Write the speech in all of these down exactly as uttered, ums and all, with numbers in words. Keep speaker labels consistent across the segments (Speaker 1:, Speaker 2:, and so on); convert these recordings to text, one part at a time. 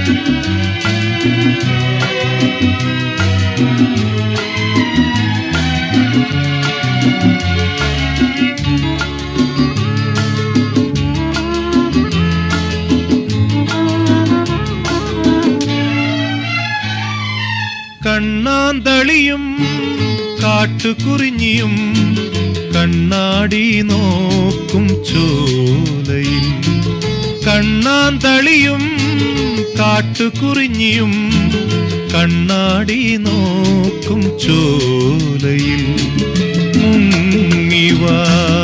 Speaker 1: കണ്ണാന്തളിയും കാട്ടുകുറിഞ്ഞിയും കണ്ണാടി നോക്കും ചോലയിൽ. കണ്ണാന്തളിയും കാട്ടുകുറിഞ്ഞിയും കണ്ണാടി നോക്കും ചോലയിൽ. മുങ്ങിവാ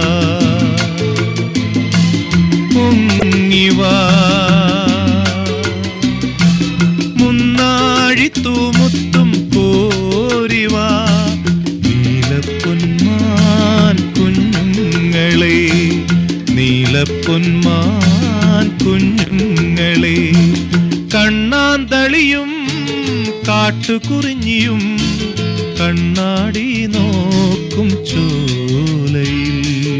Speaker 1: മുങ്ങിവാ മുന്നാഴിത്തൂമുത്തും കോരിവാ നീലപ്പൊന്മാൻ കുഞ്ഞുങ്ങളെ നീലപ്പൊന്മാൻ കുഞ്ഞുങ്ങളെ. കണ്ണാന്തളിയും കാട്ടുകുറിഞ്ഞിയും കണ്ണാടി നോക്കും ചോലയിൽ.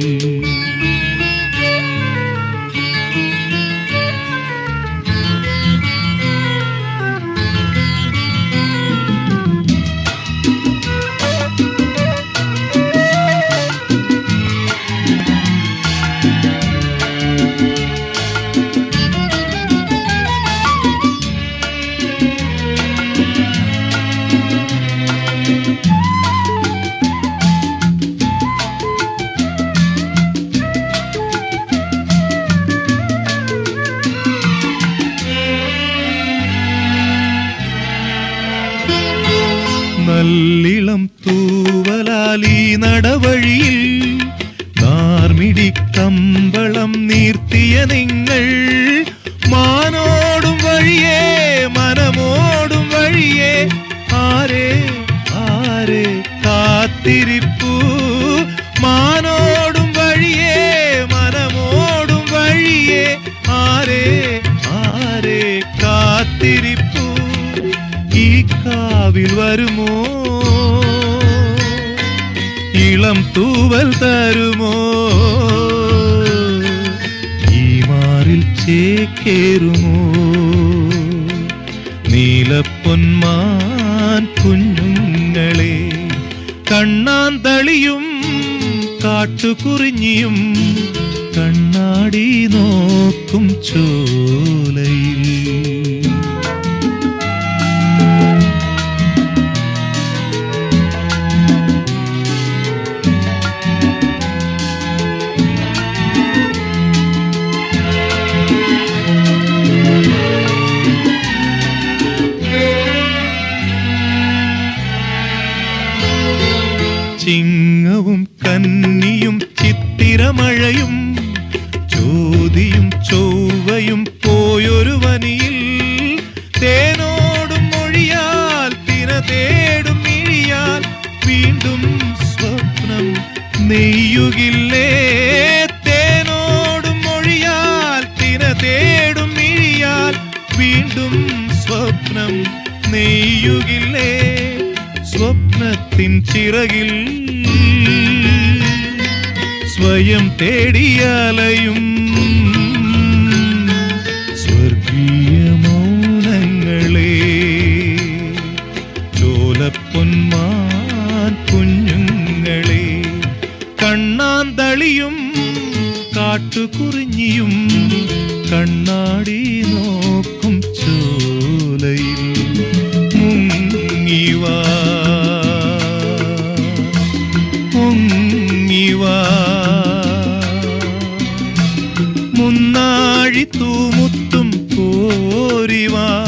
Speaker 1: നല്ലിളം തൂവലാലി നടവഴിയിൽ നാർമിടിക്കമ്പളം നീർത്തിയ നിങ്ങൾ. മാനോടും വഴിയേ മനമോടും വഴിയേ ആരെ ആരെ കാത്തിരിപ്പു. മാനോടും വഴിയേ മനമോടും വഴിയേ ആരെ ആരെ കാത്തിരിപ്പു. ഈ കാവിൽ വരുമോ ഇളം തൂവൽ തരുമോ. ഈ മാറിൽ ചേക്കേറുമോ നീലപ്പൊന്മാൻ കുഞ്ഞുങ്ങളെ. കണ്ണാന്തളിയും കാട്ടുകുറിഞ്ഞിയും കണ്ണാടി നോക്കും ചോലയിൽ. ചിങ്ങവും കന്നിയും ചിത്തിരമഴയും ചോതിയും ചൊവ്വയും പോയൊരു വനിയിൽ. തേനോടും മൊഴിയാൽ തിന തേടും മിഴിയാൽ വീണ്ടും സ്വപ്നം നെയ്യുകില്ലേ. തേനോടും മൊഴിയാൽ തിന തേടും മിഴിയാൽ വീണ്ടും സ്വപ്നം നെയ്യുകില്ലേ. സ്വപ്നത്തിൻ ചിറകിൽ സ്വയം തേടിയാലയും സ്വർഗീയ മൗനങ്ങളെ. ചോലപ്പൊന്മാൻ കുഞ്ഞുങ്ങളെ. കണ്ണാന്തളിയും കാട്ടുകുറിഞ്ഞിയും കണ്ണാടി നോക്കും ചോലയിൽ. മുങ്ങിവാ മുങ്ങിവാ മുന്നാഴിത്തൂമുത്തും കോരിവാ